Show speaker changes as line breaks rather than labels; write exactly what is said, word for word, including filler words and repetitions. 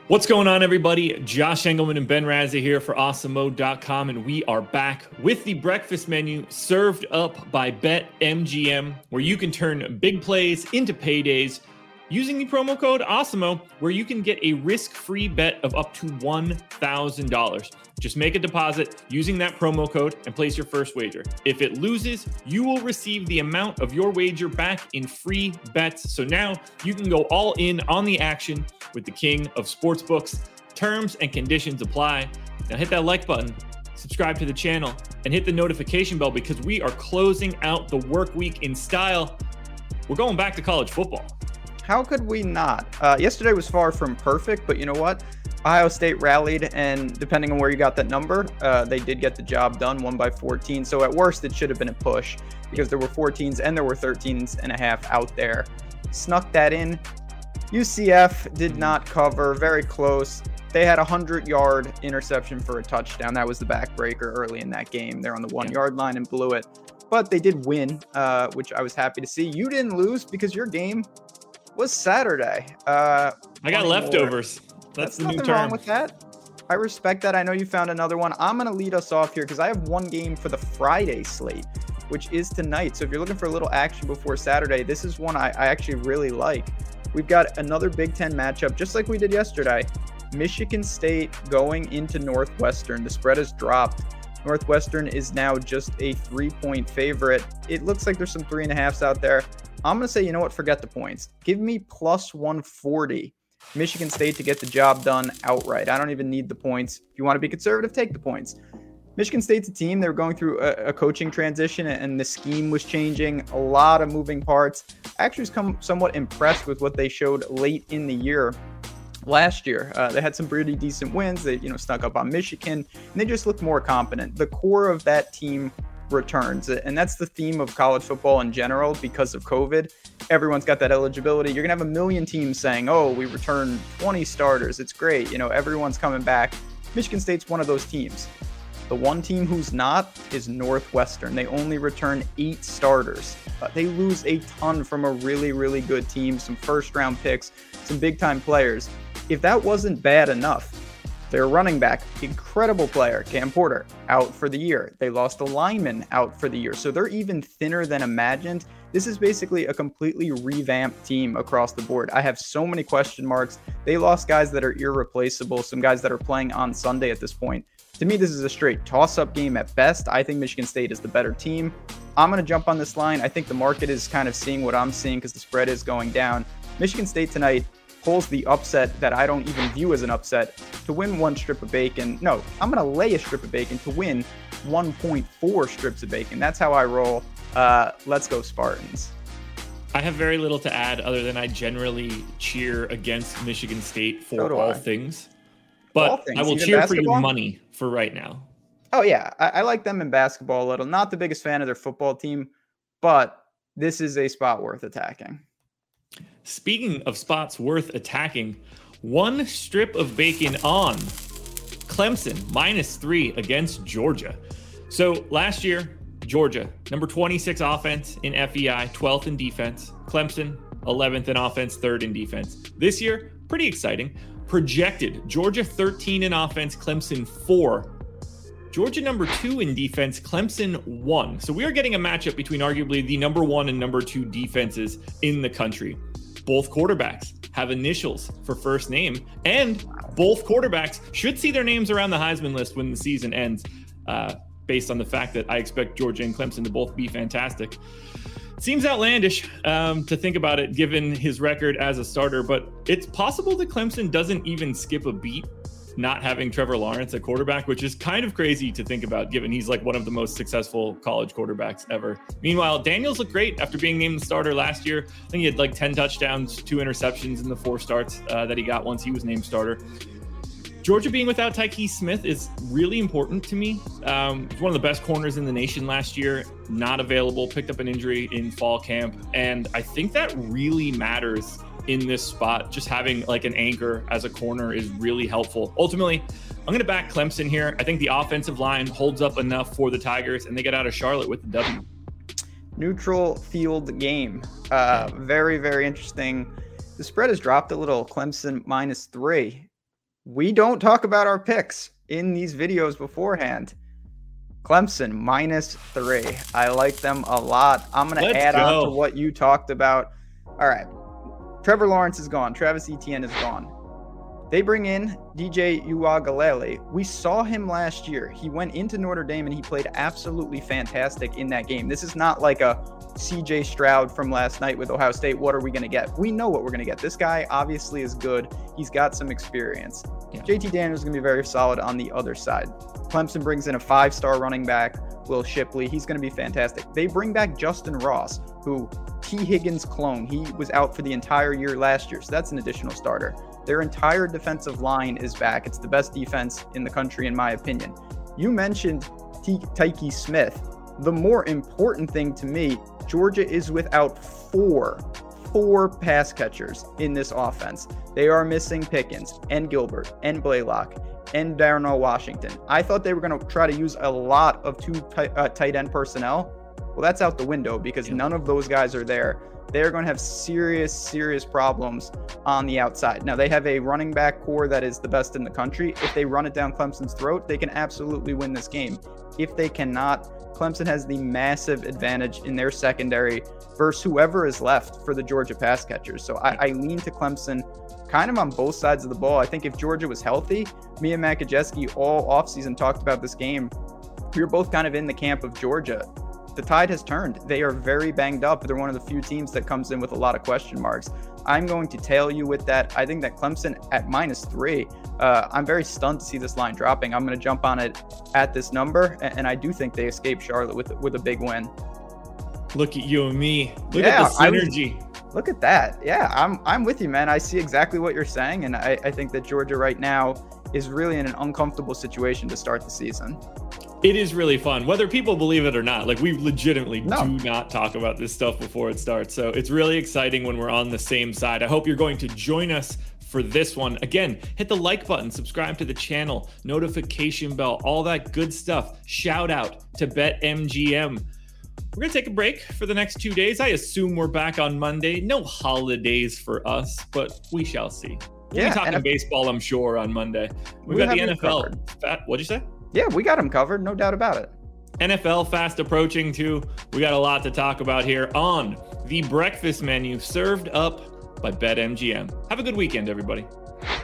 What's going on, everybody? Josh Engelman and Ben Razza here for awesome mode dot com, and we are back with the breakfast menu served up by BetMGM, where you can turn big plays into paydays using the promo code AWESOMO, where you can get a risk-free bet of up to one thousand dollars. Just make a deposit using that promo code and place your first wager. If it loses, you will receive the amount of your wager back in free bets. So now you can go all in on the action with the king of sportsbooks. Terms and conditions apply. Now hit that like button, subscribe to the channel, and hit the notification bell because we are closing out the work week in style. We're going back to college football.
How could we not? Uh, yesterday was far from perfect, but you know what? Ohio State rallied, and depending on where you got that number, uh, they did get the job done, one by fourteen. So at worst, it should have been a push because there were fourteens and there were thirteens and a half out there. Snuck that in. U C F did not cover, very close. They had a hundred-yard interception for a touchdown. That was the backbreaker early in that game. They're on the one-yard line and blew it. But they did win, uh, which I was happy to see. You didn't lose because your game was Saturday. Uh,
I got leftovers. That's, That's the
nothing
new term.
wrong with that. I respect that. I know you found another one. I'm going to lead us off here because I have one game for the Friday slate, which is tonight. So if you're looking for a little action before Saturday, this is one I, I actually really like. We've got another Big Ten matchup, just like we did yesterday. Michigan State going into Northwestern. The spread has dropped. Northwestern is now just a three-point favorite. It looks like there's some three and a halves out there. I'm going to say, you know what? Forget the points. Give me plus one forty. Michigan State to get the job done outright. I don't even need the points. If you want to be conservative, take the points. Michigan State's a team. They were going through a, a coaching transition, and the scheme was changing. A lot of moving parts. I actually was come somewhat impressed with what they showed late in the year. Last year, uh, they had some pretty decent wins. They, you know, snuck up on Michigan, and they just looked more competent. The core of that team returns, and that's the theme of college football in general because of COVID. Everyone's got that eligibility. You're gonna have a million teams saying, oh, we returned twenty starters, it's great, you know, everyone's coming back. Michigan State's one of those teams. The one team who's not is Northwestern. They only return eight starters. Uh, they lose a ton from a really, really good team, some first round picks, some big time players. If that wasn't bad enough, their running back, incredible player, Cam Porter, out for the year. They lost a lineman out for the year. So they're even thinner than imagined. This is basically a completely revamped team across the board. I have so many question marks. They lost guys that are irreplaceable, some guys that are playing on Sunday at this point. To me, this is a straight toss-up game at best. I think Michigan State is the better team. I'm going to jump on this line. I think the market is kind of seeing what I'm seeing because the spread is going down. Michigan State tonight pulls the upset that I don't even view as an upset to win one strip of bacon. No, I'm going to lay a strip of bacon to win one point four strips of bacon. That's how I roll. Uh, let's go Spartans.
I have very little to add other than I generally cheer against Michigan State for
So do
all
I.
things. But
All things,
I will
even
cheer for
basketball?
your money for right now.
Oh, yeah. I, I like them in basketball a little. Not the biggest fan of their football team, but this is a spot worth attacking.
Speaking of spots worth attacking, one strip of bacon on Clemson minus three against Georgia. So last year, Georgia, number twenty-six offense in F E I, twelfth in defense. Clemson, eleventh in offense, third in defense. This year, pretty exciting. Projected, Georgia thirteen in offense, Clemson four. Georgia number two in defense, Clemson one. So we are getting a matchup between arguably the number one and number two defenses in the country. Both quarterbacks have initials for first name, and both quarterbacks should see their names around the Heisman list when the season ends, uh, based on the fact that I expect Georgia and Clemson to both be fantastic. Seems outlandish um, to think about it given his record as a starter, but it's possible that Clemson doesn't even skip a beat not having Trevor Lawrence at quarterback, which is kind of crazy to think about given he's like one of the most successful college quarterbacks ever. Meanwhile, Daniels looked great after being named the starter last year. I think he had like ten touchdowns, two interceptions in the four starts uh, that he got once he was named starter. Georgia being without Tyke Smith is really important to me. Um, one of the best corners in the nation last year, not available, picked up an injury in fall camp. And I think that really matters in this spot. Just having like an anchor as a corner is really helpful. Ultimately, I'm going to back Clemson here. I think the offensive line holds up enough for the Tigers and they get out of Charlotte with the W.
Neutral field game. Uh, very, very interesting. The spread has dropped a little. Clemson minus three. we don't talk about our picks in these videos beforehand. Clemson minus three. I like them a lot. I'm going to add go. on to what you talked about. All right. Trevor Lawrence is gone. Travis Etienne is gone. They bring in D J Uiagalelei. We saw him last year. He went into Notre Dame and he played absolutely fantastic in that game. This is not like a C J Stroud from last night with Ohio State. What are we going to get? We know what we're going to get. This guy obviously is good. He's got some experience. Yeah. J T Daniels is going to be very solid on the other side. Clemson brings in a five-star running back, Will Shipley. He's going to be fantastic. They bring back Justin Ross, who T. Higgins clone. He was out for the entire year last year, so that's an additional starter. Their entire defensive line is back. It's the best defense in the country, in my opinion. You mentioned Tykee Smith. The more important thing to me, Georgia is without four, four pass catchers in this offense. They are missing Pickens and Gilbert and Blaylock and Darnell Washington. I thought they were going to try to use a lot of two tight, uh, tight end personnel. Well, that's out the window because yeah. none of those guys are there. They're going to have serious, serious problems on the outside. Now, they have a running back core that is the best in the country. If they run it down Clemson's throat, they can absolutely win this game. If they cannot, Clemson has the massive advantage in their secondary versus whoever is left for the Georgia pass catchers. So I, I lean to Clemson kind of on both sides of the ball. I think if Georgia was healthy, me and Matt Gajewski all offseason talked about this game. We were both kind of in the camp of Georgia. The tide has turned. They are very banged up. They're one of the few teams that comes in with a lot of question marks. I'm going to tail you with that. I think that Clemson at minus three, uh, I'm very stunned to see this line dropping. I'm going to jump on it at this number, and, and I do think they escape Charlotte with with a big win.
Look at you and me. Look yeah, at the synergy.
Was, look at that. Yeah, I'm I'm with you, man. I see exactly what you're saying, and I, I think that Georgia right now is really in an uncomfortable situation to start the season.
It is really fun, whether people believe it or not. Like, we legitimately no. do not talk about this stuff before it starts. So it's really exciting when we're on the same side. I hope you're going to join us for this one. Again, hit the like button, subscribe to the channel, notification bell, all that good stuff. Shout out to BetMGM. We're going to take a break for the next two days. I assume we're back on Monday. No holidays for us, but we shall see. We'll yeah, be talking baseball, I'm sure, on Monday. We've got the N F L. Fat, what'd you say?
Yeah, we got them covered. No doubt about it.
N F L fast approaching, too. We got a lot to talk about here on the breakfast menu served up by BetMGM. Have a good weekend, everybody.